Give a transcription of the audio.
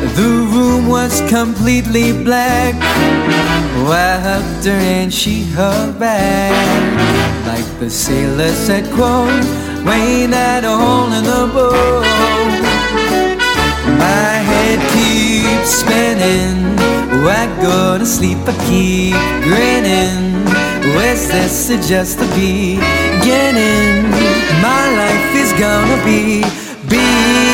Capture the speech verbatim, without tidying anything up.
The room was completely black. I hugged her and she hugged back. Like the sailor said, quote, "Ain't that a hole in the boat?" My head keeps spinning. I go to sleep, I keep grinning. Where's this just the beginning? My life is gonna be, be